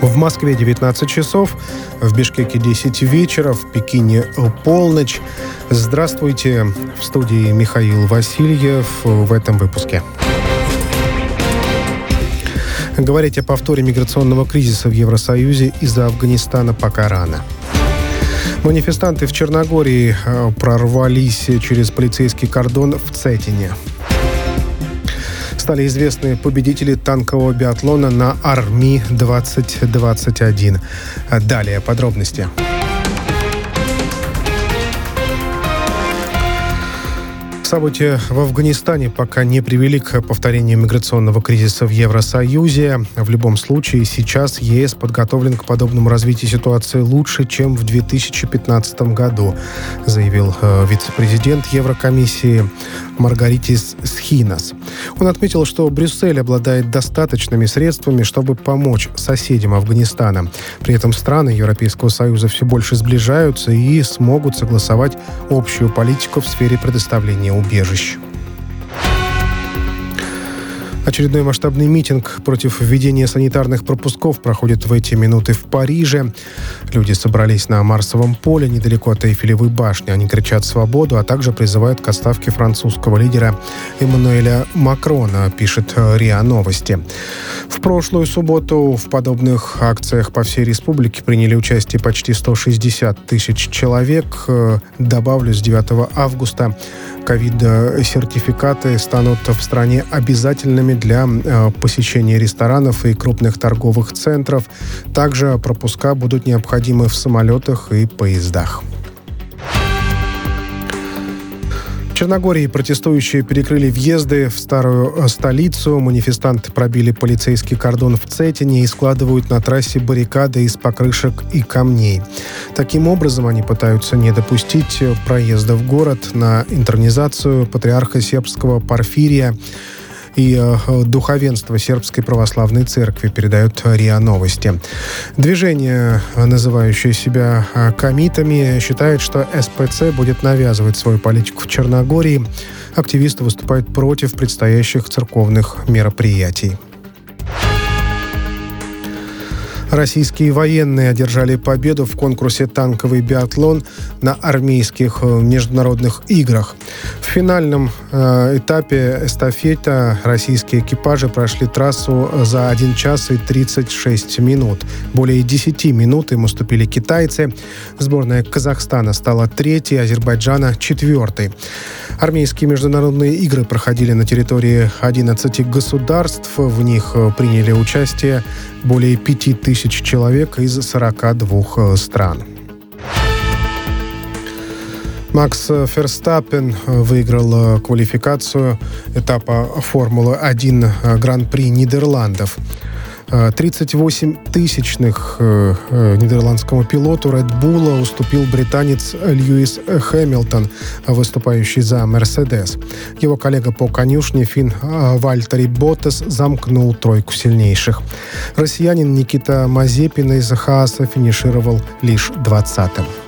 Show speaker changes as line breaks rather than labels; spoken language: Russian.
В Москве 19 часов, в Бишкеке 10 вечера, в Пекине полночь. Здравствуйте, в студии Михаил Васильев в этом выпуске. Говорить о повторе миграционного кризиса в Евросоюзе из-за Афганистана пока рано. Манифестанты в Черногории прорвались через полицейский кордон в Цетине. Стали известны победители танкового биатлона на Арми-2021. Далее подробности. События в Афганистане пока не привели к повторению миграционного кризиса в Евросоюзе. В любом случае, сейчас ЕС подготовлен к подобному развитию ситуации лучше, чем в 2015 году, заявил вице-президент Еврокомиссии Маргаритис Схинас. Он отметил, что Брюссель обладает достаточными средствами, чтобы помочь соседям Афганистана. При этом страны Европейского Союза все больше сближаются и смогут согласовать общую политику в сфере предоставления убежищ. Очередной масштабный митинг против введения санитарных пропусков проходит в эти минуты в Париже. Люди собрались на Марсовом поле недалеко от Эйфелевой башни. Они кричат «Свободу», а также призывают к отставке французского лидера Эммануэля Макрона, пишет РИА Новости. В прошлую субботу в подобных акциях по всей республике приняли участие почти 160 тысяч человек. Добавлю, с 9 августа ковид-сертификаты станут в стране обязательными для посещения ресторанов и крупных торговых центров. Также пропуска будут необходимы в самолетах и поездах. В Черногории протестующие перекрыли въезды в старую столицу. Манифестанты пробили полицейский кордон в Цетине и складывают на трассе баррикады из покрышек и камней. Таким образом, они пытаются не допустить проезда в город на интронизацию патриарха сербского Порфирия и духовенство Сербской православной церкви, передают РИА Новости. Движение, называющее себя комитами, считает, что СПЦ будет навязывать свою политику в Черногории. Активисты выступают против предстоящих церковных мероприятий. Российские военные одержали победу в конкурсе «Танковый биатлон» на армейских международных играх. В финальном этапе эстафета российские экипажи прошли трассу за 1 час и 36 минут. Более 10 минут им уступили китайцы. Сборная Казахстана стала 3-й, Азербайджана – 4-й. Армейские международные игры проходили на территории 11 государств. В них приняли участие более 5000 человек из 42 стран. Макс Ферстаппен выиграл квалификацию этапа Формулы-1 Гран-при Нидерландов. 38 тысячных нидерландскому пилоту Red Bull уступил британец Льюис Хэмилтон, выступающий за Мерседес. Его коллега по конюшне финн Вальтери Боттас замкнул тройку сильнейших. Россиянин Никита Мазепин из Хааса финишировал лишь 20-м.